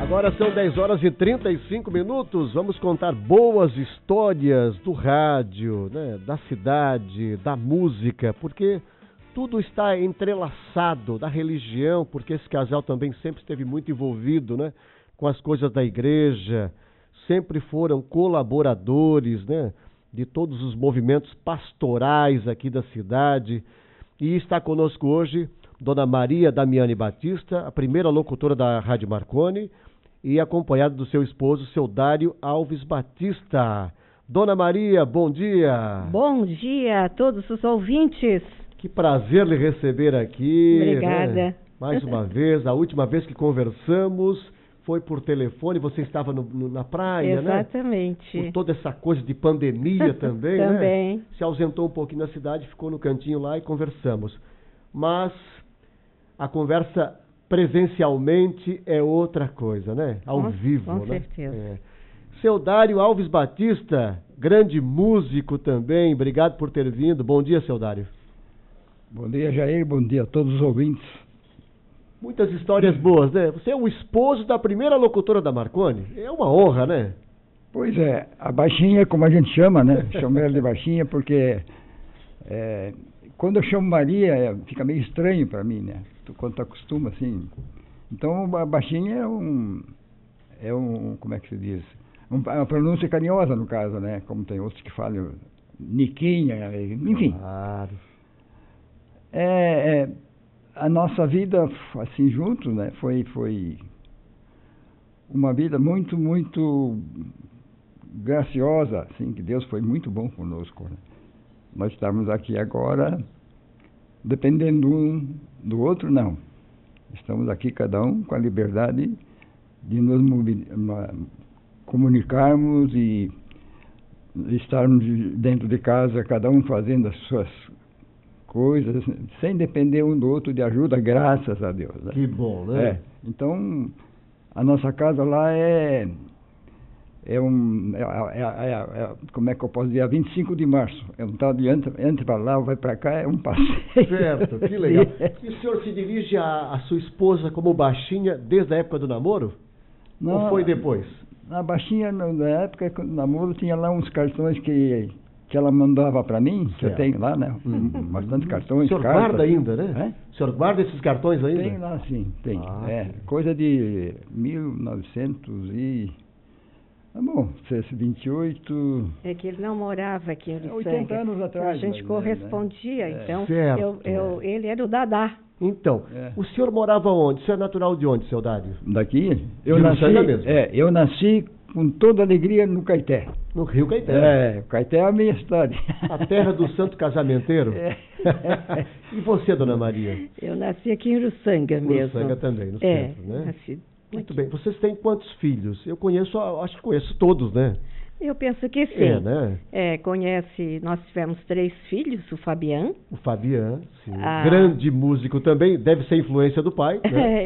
Agora são 10 horas e 35 minutos. Vamos contar boas histórias do rádio, né, da cidade, da música, porque tudo está entrelaçado, da religião, porque esse casal também sempre esteve muito envolvido, né, com as coisas da igreja, sempre foram colaboradores, né, de todos os movimentos pastorais aqui da cidade. E está conosco hoje Dona Maria Damiani Batista, a primeira locutora da Rádio Marconi, e acompanhada do seu esposo, seu Dário Alves Batista. Dona Maria, bom dia. Bom dia a todos os ouvintes. Que prazer lhe receber aqui. Obrigada. Né? Mais uma vez, a última vez que conversamos foi por telefone, você estava na praia, né? Exatamente. Por toda essa coisa de pandemia também, Também. né? Se ausentou um pouquinho na cidade, ficou no cantinho lá e conversamos. Mas a conversa presencialmente é outra coisa, né? Ao vivo, com né? certeza. É. Seu Dário Alves Batista, grande músico também, obrigado por ter vindo. Bom dia, seu Dário. Bom dia, Jair, bom dia a todos os ouvintes. Muitas histórias boas, né? Você é o esposo da primeira locutora da Marconi, é uma honra, né? Pois é, a baixinha, como a gente chama, né? Chamo ela de baixinha porque quando eu chamo Maria, fica meio estranho para mim, né? Quando tu acostuma, assim. Então, a baixinha é um, como é que se diz? Uma pronúncia carinhosa, no caso, né? Como tem outros que falam Niquinha, enfim. Claro. A nossa vida, assim, juntos, né? Foi uma vida muito, muito graciosa, assim, que Deus foi muito bom conosco, né? Nós estamos aqui agora, dependendo um do outro, não. Estamos aqui, cada um, com a liberdade de nos comunicarmos e estarmos dentro de casa, cada um fazendo as suas coisas, sem depender um do outro de ajuda, graças a Deus. Né? Que bom, né? Então, a nossa casa lá como é que eu posso dizer? 25 de março. É um tal de entra para lá, vai para cá, é um passeio. Certo, que legal. E o senhor se dirige à sua esposa como baixinha desde a época do namoro? Não, ou foi depois? Na baixinha, na época do namoro, tinha lá uns cartões que ela mandava para mim, que eu tenho lá, né? Bastante cartões. O senhor cartas. guarda ainda, né? O senhor guarda esses cartões ainda? Tem lá, sim, tem. Ah, coisa de 1900 e... bom, 28... É que ele não morava aqui em Uruçanga. 80 anos atrás. A gente correspondia, né? então Certo. Ele era o Dadá. Então, o senhor morava onde? O senhor é natural de onde, seu Dário? Daqui? Eu nasci mesmo. Eu nasci com toda alegria no Caeté. No Rio Caeté. O Caeté é a minha cidade. A terra do santo casamenteiro? E você, Dona Maria? Eu nasci aqui em Uruçanga mesmo. Uruçanga também, no centro, né? Nasci Muito aqui. bem. Vocês têm quantos filhos? Eu conheço, acho que conheço todos, né? Eu penso que sim. Né? Nós tivemos 3 filhos, o Fabian. O Fabian, sim. Grande músico também, deve ser influência do pai, né?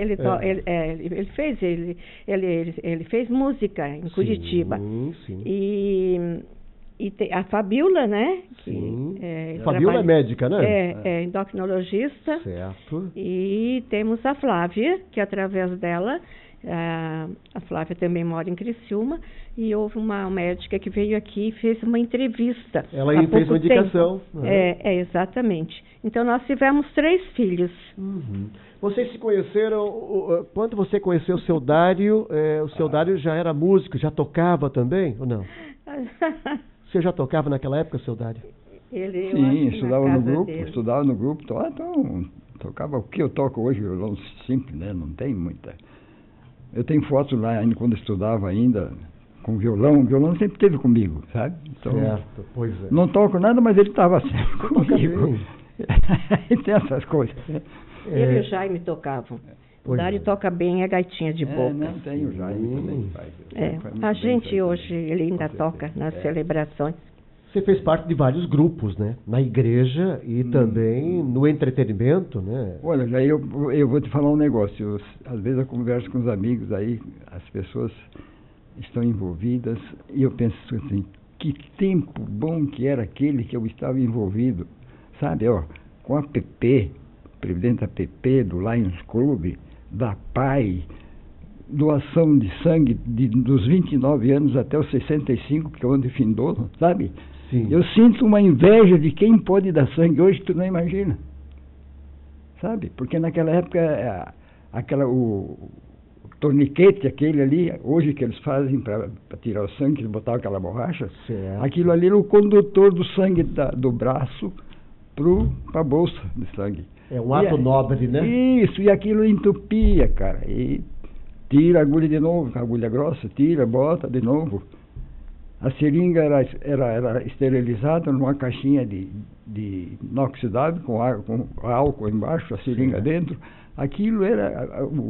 Ele fez música em Curitiba. Sim. E a Fabiola, né? Sim. Fabiola é médica, né? É endocrinologista. Certo. E temos a Flávia, que através dela, a Flávia também mora em Criciúma, e houve uma médica que veio aqui e fez uma entrevista. Ela aí fez uma indicação. Exatamente. Então nós tivemos 3 filhos. Uhum. Vocês se conheceram, quando você conheceu o seu Dário, o seu Dário já era músico, já tocava também, ou não? Você já tocava naquela época, seu Dário? Sim, estudava no grupo, então tocava o que eu toco hoje, violão simples, né? Não tem muita. Eu tenho fotos lá ainda quando estudava ainda com violão. O violão sempre esteve comigo, sabe? Então, certo, pois é. Não toco nada, mas ele estava sempre comigo. E tem essas coisas. Ele e o Jaime tocavam. O Dário toca bem a gaitinha de boca. Não tem o Jaime também faz. A gente hoje, ele ainda toca nas celebrações. Você fez parte de vários grupos, né? Na igreja e também no entretenimento, né? Olha, já eu vou te falar um negócio. Às vezes eu converso com os amigos aí, as pessoas estão envolvidas, e eu penso assim, que tempo bom que era aquele que eu estava envolvido. Sabe, com a PP, presidente da PP, do Lions Club, da PAI, doação de sangue dos 29 anos até os 65, que é onde findou, sabe? Sim. Eu sinto uma inveja de quem pode dar sangue hoje, tu não imagina. Sabe? Porque naquela época, o torniquete, aquele ali, hoje que eles fazem para tirar o sangue, eles botavam aquela borracha, certo. Aquilo ali era o condutor do sangue do braço para a bolsa de sangue. É um ato nobre, né? Isso, e aquilo entupia, cara. E tira a agulha de novo, com a agulha grossa, tira, bota de novo. A seringa era esterilizada numa caixinha de inoxidável, com álcool embaixo, a seringa dentro. Aquilo era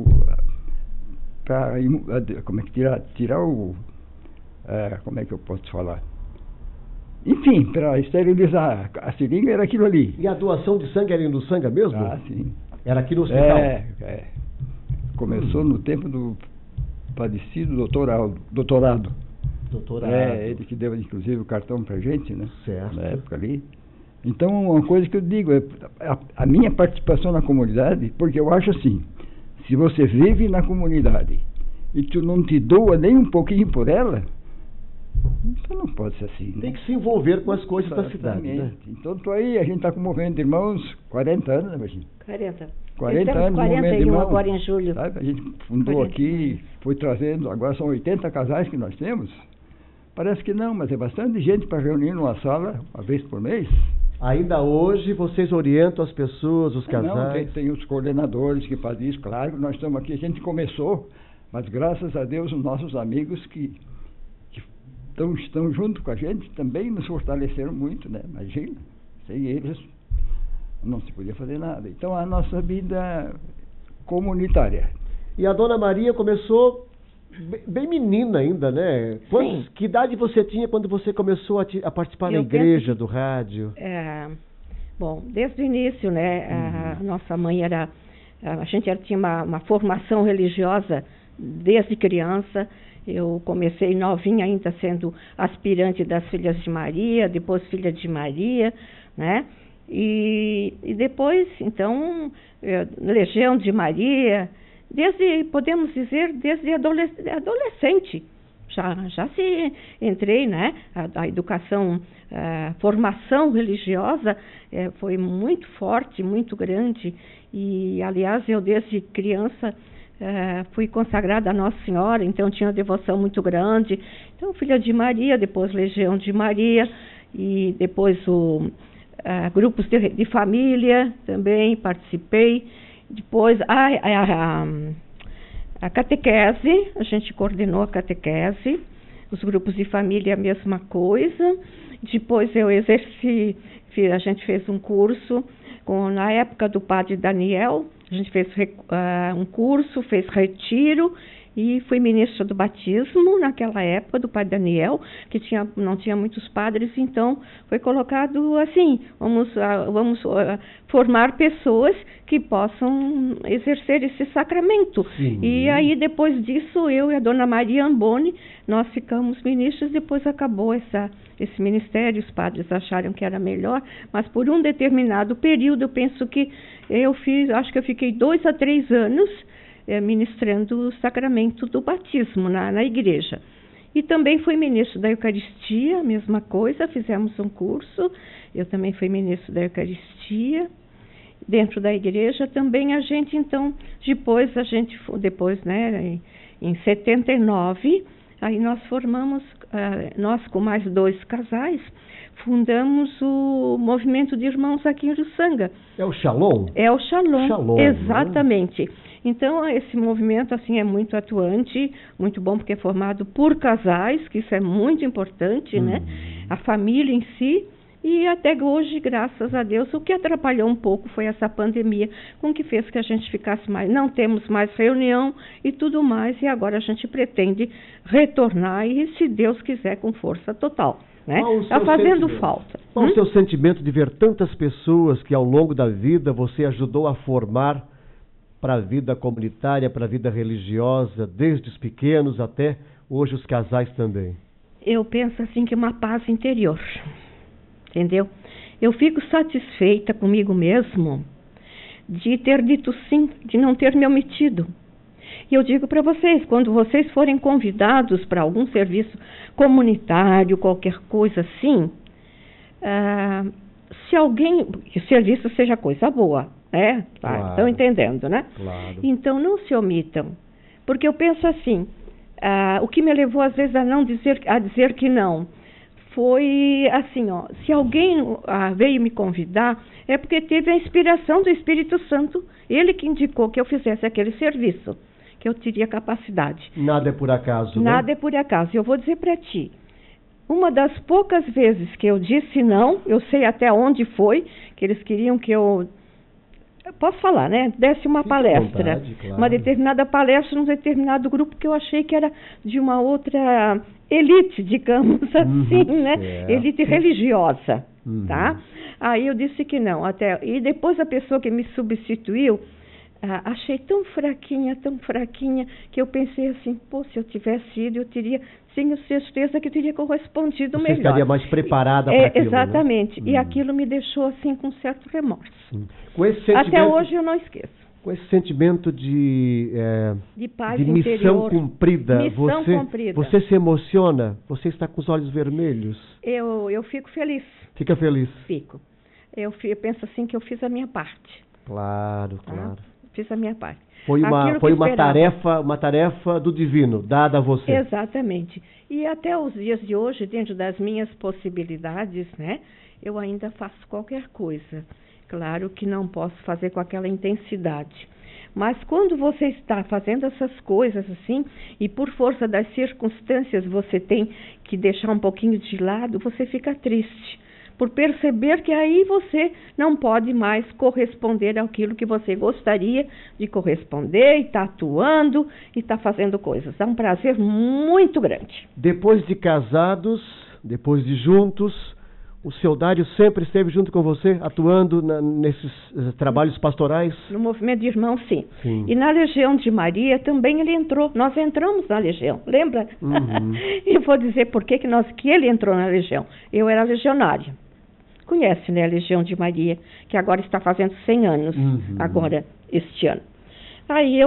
para, como é que tirar o... como é que eu posso falar? Enfim, para esterilizar a seringa era aquilo ali. E a doação de sangue era no sangue mesmo? Ah, sim. Era aqui no hospital? Começou no tempo do padecido doutorado. Ele que deu, inclusive, o cartão pra gente, né? Certo. Na época ali. Então, uma coisa que eu digo, a minha participação na comunidade, porque eu acho assim, se você vive na comunidade e tu não te doa nem um pouquinho por ela, então não pode ser assim. Tem que se envolver com as coisas da cidade, né? Então, aí, a gente está com o movimento de irmãos 40 anos, né, Virginia? 40 anos, 41 agora em julho. Sabe? A gente fundou aqui, foi trazendo, agora são 80 casais que nós temos. Parece que não, mas é bastante gente para reunir numa sala uma vez por mês. Ainda hoje vocês orientam as pessoas, os casais? Não, tem os coordenadores que fazem isso, claro, nós estamos aqui, a gente começou, mas graças a Deus os nossos amigos que estão junto com a gente também nos fortaleceram muito, né? Imagina, sem eles não se podia fazer nada. Então a nossa vida comunitária. E a Dona Maria começou bem menina ainda, né? Sim. Que idade você tinha quando você começou a participar na igreja, do rádio? Bom, desde o início, né? A nossa mãe a gente tinha uma formação religiosa desde criança. Eu comecei novinha ainda sendo aspirante das Filhas de Maria, depois filha de Maria, né? E depois, então, Legião de Maria, podemos dizer, desde adolescente. Já se entrei, né? A educação, a formação religiosa foi muito forte, muito grande. E, aliás, eu desde criança fui consagrada a Nossa Senhora, então tinha uma devoção muito grande. Então, Filha de Maria, depois Legião de Maria, e depois grupos de família também participei. Depois a catequese, a gente coordenou a catequese, os grupos de família a mesma coisa. Depois eu exerci, a gente fez um curso na época do Padre Daniel, a gente fez um curso, fez retiro e fui ministra do batismo naquela época do Padre Daniel, que não tinha muitos padres, então foi colocado assim, vamos formar pessoas que possam exercer esse sacramento. Sim. E aí depois disso eu e a Dona Maria Amboni, nós ficamos ministras, depois acabou esse ministério, os padres acharam que era melhor, mas por um determinado período eu penso que acho que eu fiquei 2 a 3 anos ministrando o sacramento do batismo na igreja. E também fui ministro da Eucaristia, a mesma coisa, fizemos um curso, eu também fui ministro da Eucaristia, dentro da igreja também a gente, então, depois, né, em 79, aí nós formamos, nós com mais 2 casais, fundamos o movimento de irmãos aqui em Uruçanga. É o Shalom? É o Shalom, Shalom, exatamente. Né? Então, esse movimento assim é muito atuante, muito bom, porque é formado por casais, que isso é muito importante, né? A família em si. E até hoje, graças a Deus, o que atrapalhou um pouco foi essa pandemia, com que fez que a gente ficasse não temos mais reunião e tudo mais, e agora a gente pretende retornar e, se Deus quiser, com força total. Está fazendo falta. Qual o seu sentimento de ver tantas pessoas que ao longo da vida você ajudou a formar para a vida comunitária, para a vida religiosa, desde os pequenos até hoje os casais também? Eu penso assim que uma paz interior, entendeu? Eu fico satisfeita comigo mesmo de ter dito sim, de não ter me omitido. E eu digo para vocês, quando vocês forem convidados para algum serviço comunitário, qualquer coisa assim, se alguém, que o serviço seja coisa boa, né? Claro. Estão entendendo, né? Claro. Então não se omitam, porque eu penso assim, o que me levou às vezes a dizer que não, foi assim, ó, se alguém veio me convidar, é porque teve a inspiração do Espírito Santo, ele que indicou que eu fizesse aquele serviço, que eu teria capacidade. Nada é por acaso, Nada né? é por acaso. Eu vou dizer para ti, uma das poucas vezes que eu disse não, eu sei até onde foi, que eles queriam que eu posso falar, né? Desse uma Fique à palestra, vontade, claro. uma determinada palestra num determinado grupo que eu achei que era de uma outra elite, digamos assim, né? certo. Elite religiosa, Uhum. tá? Aí eu disse que não, e depois a pessoa que me substituiu, achei tão fraquinha, que eu pensei assim, pô, se eu tivesse ido, eu teria, tenho certeza que eu teria correspondido Você melhor. estaria mais preparada para aquilo, exatamente, né? E aquilo me deixou assim com certo remorso. Com esse sentimento, Até hoje eu não esqueço. Com esse sentimento de Paz de missão interior. Cumprida, Missão cumprida. Você se emociona? Você está com os olhos vermelhos? Eu fico feliz. Fica feliz? Fico. Eu penso assim que eu fiz a minha parte. Claro, Tá? claro. Fiz a minha parte. Foi uma tarefa do divino, dada a você. Exatamente. E até os dias de hoje, dentro das minhas possibilidades, né, eu ainda faço qualquer coisa. Claro que não posso fazer com aquela intensidade. Mas quando você está fazendo essas coisas assim, e por força das circunstâncias você tem que deixar um pouquinho de lado, você fica triste. Por perceber que aí você não pode mais corresponder àquilo que você gostaria de corresponder, e está atuando, e está fazendo coisas. É um prazer muito grande. Depois de casados, depois de juntos, o seu Dário sempre esteve junto com você, atuando nesses trabalhos pastorais? No movimento de irmãos, sim. Sim. E na Legião de Maria também ele entrou. Nós entramos na Legião, lembra? Uhum. E vou dizer por que ele entrou na Legião. Eu era legionária. Conhece, né, a Legião de Maria, que agora está fazendo 100 anos, agora, este ano. Aí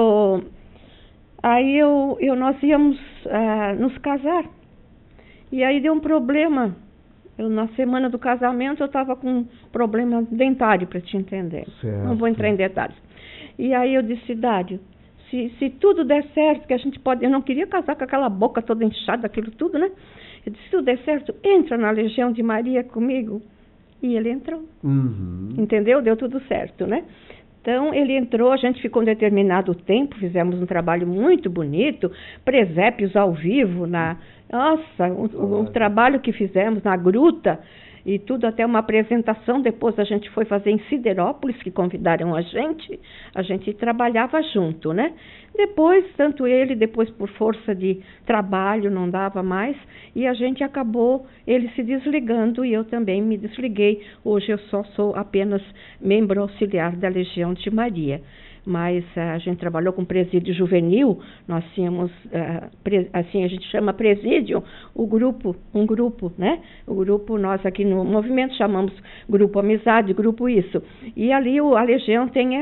nós íamos nos casar. E aí deu um problema. Na semana do casamento eu estava com um problema dentário, para te entender. Certo. Não vou entrar em detalhes. E aí eu disse, Dário, se tudo der certo, que a gente pode... Eu não queria casar com aquela boca toda inchada, aquilo tudo, né? Eu disse, se tudo der certo, entra na Legião de Maria comigo. E ele entrou. Uhum. Entendeu? Deu tudo certo, né? Então, ele entrou, a gente ficou um determinado tempo, fizemos um trabalho muito bonito, presépios ao vivo, nossa, o trabalho que fizemos na gruta, e tudo, até uma apresentação, depois a gente foi fazer em Siderópolis, que convidaram a gente trabalhava junto, né? Depois, tanto depois por força de trabalho, não dava mais, e a gente acabou, ele se desligando, e eu também me desliguei. Hoje eu só sou apenas membro auxiliar da Legião de Maria. Mas a gente trabalhou com presídio juvenil, nós tínhamos, assim a gente chama presídio, um grupo, né? O grupo, nós aqui no movimento chamamos grupo amizade, grupo isso. E ali a Legião tem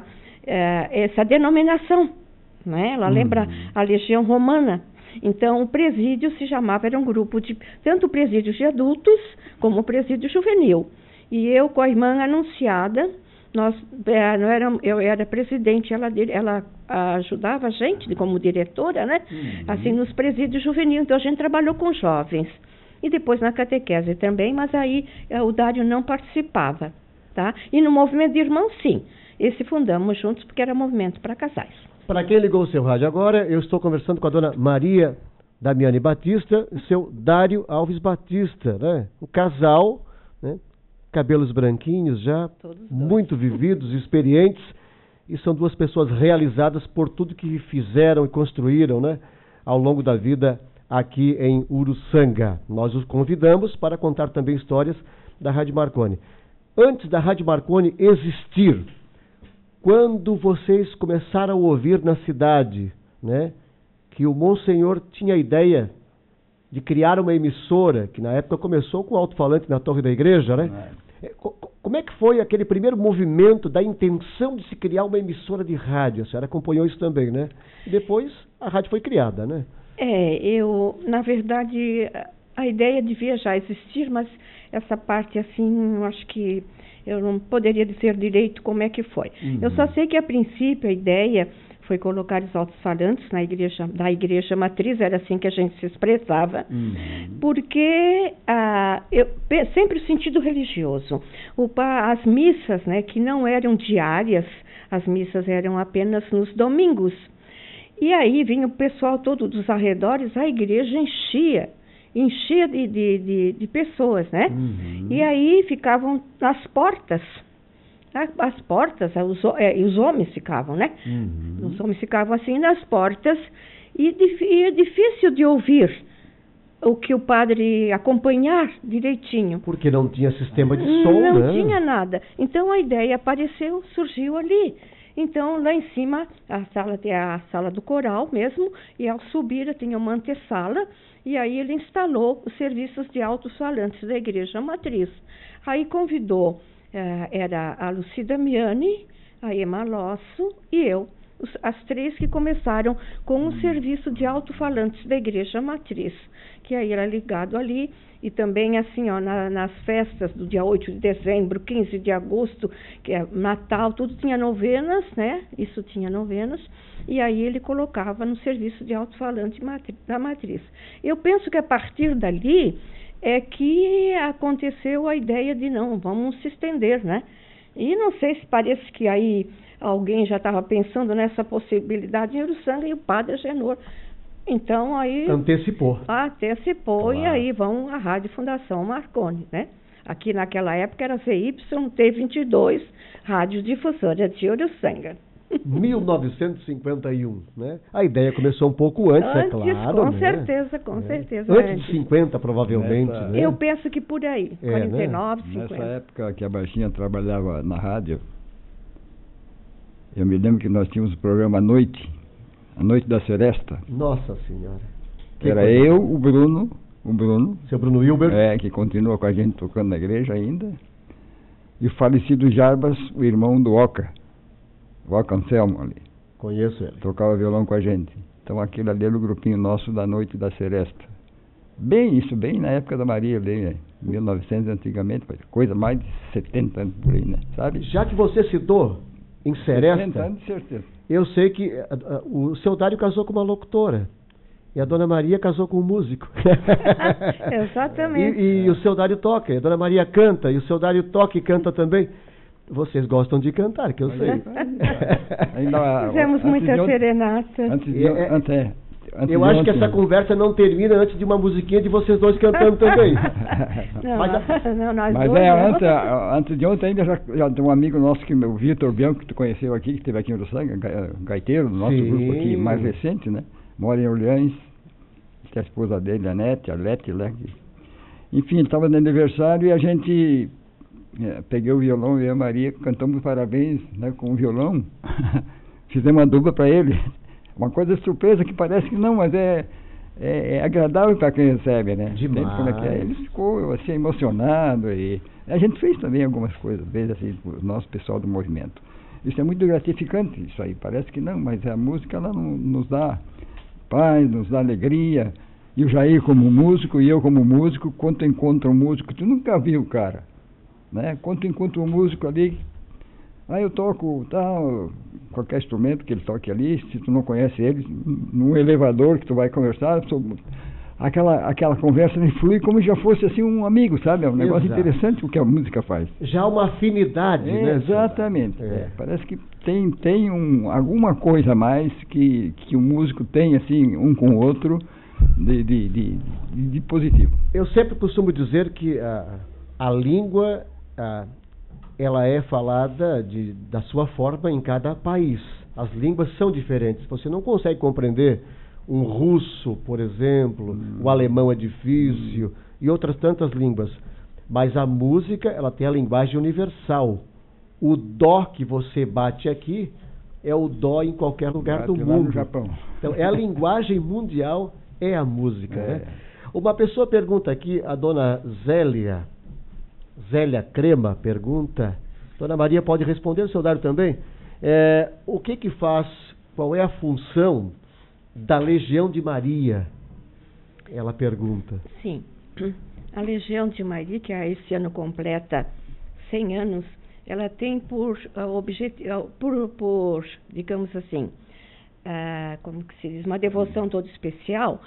essa denominação, né? Ela lembra a Legião Romana. Então o presídio se chamava, era um grupo de, tanto presídio de adultos como presídio juvenil. E eu com a irmã Anunciada, eu era presidente, ela ajudava a gente como diretora, né? Assim, nos presídios juvenis. Então a gente trabalhou com jovens. E depois na catequese também, mas aí o Dário não participava, tá? E no movimento de irmãos, sim. Esse fundamos juntos porque era movimento para casais. Para quem ligou o seu rádio agora, eu estou conversando com a dona Maria Damiani Batista e seu Dário Alves Batista, né? O casal, né? Cabelos branquinhos já, muito vividos, experientes, e são duas pessoas realizadas por tudo que fizeram e construíram, né, ao longo da vida aqui em Uruçanga. Nós os convidamos para contar também histórias da Rádio Marconi. Antes da Rádio Marconi existir, quando vocês começaram a ouvir na cidade, né, que o Monsenhor tinha a ideia de criar uma emissora, que na época começou com o alto-falante na torre da igreja, né? Como é que foi aquele primeiro movimento da intenção de se criar uma emissora de rádio? A senhora acompanhou isso também, né? E depois a rádio foi criada, né? Na verdade, a ideia devia já existir, mas essa parte, assim, eu acho que eu não poderia dizer direito como é que foi. Eu só sei que, a princípio, a ideia foi colocar os alto-falantes da igreja matriz, era assim que a gente se expressava, porque sempre o sentido religioso. As missas, né, que não eram diárias, as missas eram apenas nos domingos. E aí vinha o pessoal todo dos arredores, a igreja enchia de pessoas, né? E aí ficavam nas portas. As portas, e os homens ficavam, né? Os homens ficavam assim nas portas e é difícil de ouvir o que o padre acompanhar direitinho. Porque não tinha sistema de som, né? Não tinha nada. Então a ideia surgiu ali. Então lá em cima a sala do coral mesmo, e ao subir tinha uma antessala, e aí ele instalou os serviços de alto-falantes da igreja matriz. Aí convidou era a Lucida Miani, a Ema Losso e eu, as três que começaram com o serviço de alto-falantes da igreja matriz, que aí era ligado ali, e também assim, nas festas do dia 8 de dezembro, 15 de agosto, que é Natal, tudo tinha novenas, né? Isso tinha novenas, e aí ele colocava no serviço de alto-falante da matriz. Eu penso que a partir dali é que aconteceu a ideia de vamos se estender, né? E não sei se parece que aí alguém já estava pensando nessa possibilidade em Uruçanga, e o padre Agenor. Então aí... Antecipou. Claro. E aí vão a Rádio Fundação Marconi, né? Aqui naquela época era ZYT22, Rádio Difusora de Uruçanga. 1951, né? A ideia começou um pouco antes, é claro. Com né? certeza. Antes de 50, provavelmente. Né? Eu penso que por aí, 49, né? 50. Nessa época que a Baixinha trabalhava na rádio, eu me lembro que nós tínhamos o programa à noite, a Noite da Seresta. Nossa Senhora. Era eu, o Bruno. Seu Bruno Hilbert. Que continua com a gente tocando na igreja ainda. E o falecido Jarbas, o irmão do Oca Anselmo ali. Conheço ele. Tocava violão com a gente. Então aquele ali era o grupinho nosso da Noite da Seresta. Bem na época da Maria, né? 1900 antigamente, coisa mais de 70 anos por aí, né? Sabe? Já que você citou em Seresta, 70 anos de certeza. Eu sei que o seu Dário casou com uma locutora. E a Dona Maria casou com um músico. Exatamente. E o seu Dário toca, e a Dona Maria canta, e o seu Dário toca e canta também. Vocês gostam de cantar, que eu sei. Fizemos muita serenata. Eu acho que essa conversa não termina antes de uma musiquinha de vocês dois cantando também. Antes de ontem ainda já tem um amigo nosso, o Vitor Bianco, que tu conheceu aqui, que esteve aqui em Uruçanga, gaiteiro, do nosso grupo aqui, mais recente, né? Mora em Orleans, que é a esposa dele, a Lete, né? Enfim, ele estava no aniversário e a gente... peguei o violão e a Maria, cantamos parabéns, né, com o violão. Fizemos uma dupla para ele. Uma coisa surpresa que parece que não, mas é agradável para quem recebe, né? Demais. Como é que é? Ele ficou assim emocionado, e a gente fez também algumas coisas, vezes assim, o nosso pessoal do movimento. Isso é muito gratificante, isso aí. Parece que não, mas a música ela nos dá paz, nos dá alegria. E o Jair como músico e eu como músico, quando tu encontra um músico, tu nunca viu, cara, né? Quando tu encontra um músico ali, eu toco tal, qualquer instrumento que ele toque ali, se tu não conhece ele, num elevador que tu vai conversar, aquela conversa flui como se já fosse assim um amigo, sabe? É um negócio interessante o que a música faz. Já uma afinidade, né? Exatamente. Parece que tem alguma coisa a mais que o músico tem, assim, um com o outro, de positivo. Eu sempre costumo dizer que a língua... ela é falada da sua forma em cada país. As línguas são diferentes. Você não consegue compreender um russo, por exemplo, o alemão é difícil, e outras tantas línguas. Mas a música, ela tem a linguagem universal. O dó que você bate aqui é o dó em qualquer lugar do mundo. No Japão. Então, a linguagem mundial, é a música. Né? Uma pessoa pergunta aqui, a dona Zélia Zélia Crema pergunta, Dona Maria pode responder, o seu Dário também, o que faz, qual é a função da Legião de Maria? Ela pergunta. Sim, a Legião de Maria, que esse ano completa 100 anos, ela tem por objetivo, digamos assim, como que se diz, uma devoção toda especial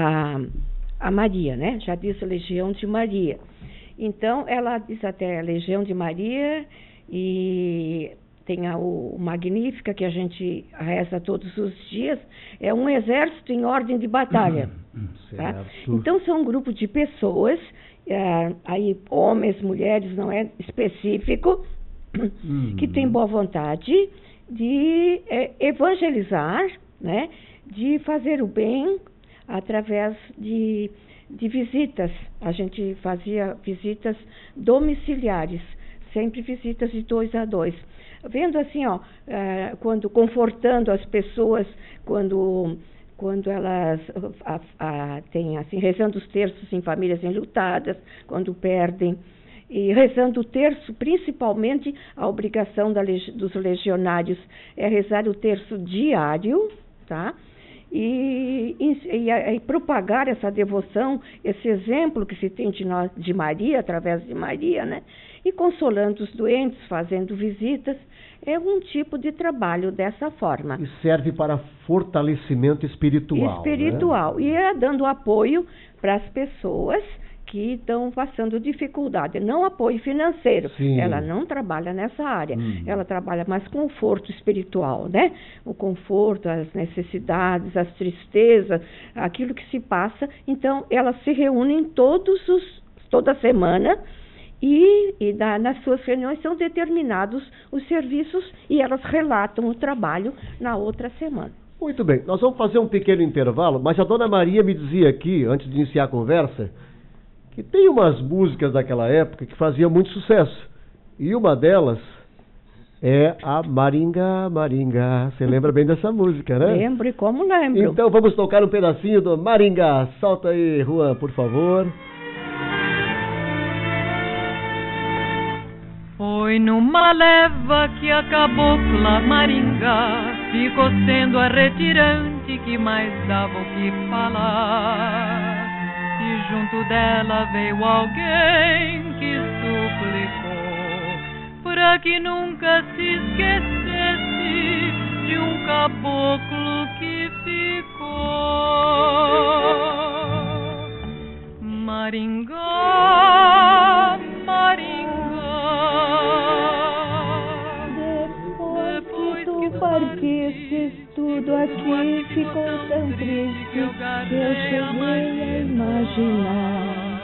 a Maria, né? Já disse Legião de Maria. Então, ela diz até Legião de Maria e tem o Magnífica, que a gente reza todos os dias, é um exército em ordem de batalha. Tá? Então, são um grupo de pessoas, aí homens, mulheres, não é específico, que tem boa vontade de evangelizar, né? De fazer o bem através de visitas. A gente fazia visitas domiciliares, sempre visitas de 2 a 2. Vendo assim, quando confortando as pessoas, quando elas têm assim, rezando os terços em famílias enlutadas, quando perdem, e rezando o terço, principalmente a obrigação dos legionários é rezar o terço diário, tá? E propagar essa devoção, esse exemplo que se tem de Maria, através de Maria, né? E consolando os doentes, fazendo visitas, é um tipo de trabalho dessa forma. E serve para fortalecimento espiritual. Espiritual, né? E dando apoio para as pessoas que estão passando dificuldade, não apoio financeiro. Sim. Ela não trabalha nessa área, ela trabalha mais conforto espiritual, né? O conforto, as necessidades, as tristezas, aquilo que se passa. Então, elas se reúnem toda semana e nas suas reuniões são determinados os serviços e elas relatam o trabalho na outra semana. Muito bem, nós vamos fazer um pequeno intervalo, mas a Dona Maria me dizia aqui, antes de iniciar a conversa, que tem umas músicas daquela época que faziam muito sucesso. E uma delas é a Maringá, Maringá. Você lembra bem dessa música, né? Lembro, e como lembro. Então vamos tocar um pedacinho do Maringá. Solta aí, Juan, por favor. Foi numa leva que a cabocla Maringá ficou sendo a retirante que mais dava o que falar. E junto dela veio alguém que suplicou para que nunca se esquecesse de um caboclo que ficou. Maringá, Maringá, depois que tu partistes, tudo aqui ficou tão triste que eu cheguei a imaginar.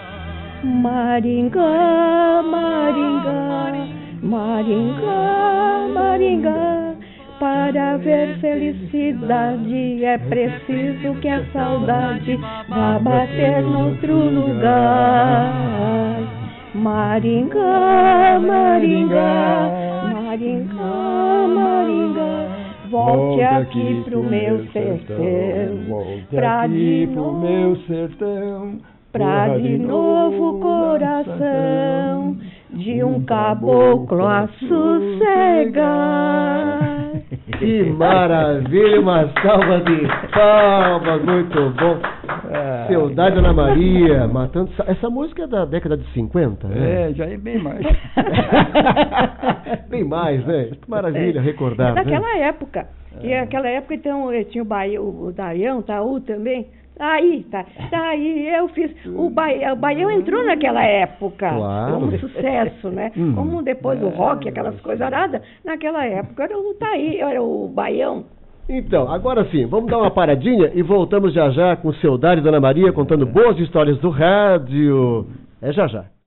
Maringá, Maringá, Maringá, Maringá, para ver felicidade é preciso que a saudade vá bater noutro lugar. Maringá, Maringá, Maringá, Maringá, volte aqui pro meu sertão, pra de novo o coração de um caboclo a sossegar. Que maravilha, uma salva de palmas, muito bom. Saudade Dona Maria, matando. Essa música é da década de 50, né? Já é bem mais. Bem mais, né? Que maravilha recordar. É daquela época. E naquela época, então, tinha o Daião, Taú também. Aí eu fiz. O Baião entrou naquela época. Claro. Como sucesso, né? Como depois o rock, aquelas coisas aradas. Naquela época era o Baião. Então, agora sim, vamos dar uma paradinha e voltamos já já com o seu Dário e Dona Maria contando boas histórias do rádio. É já já.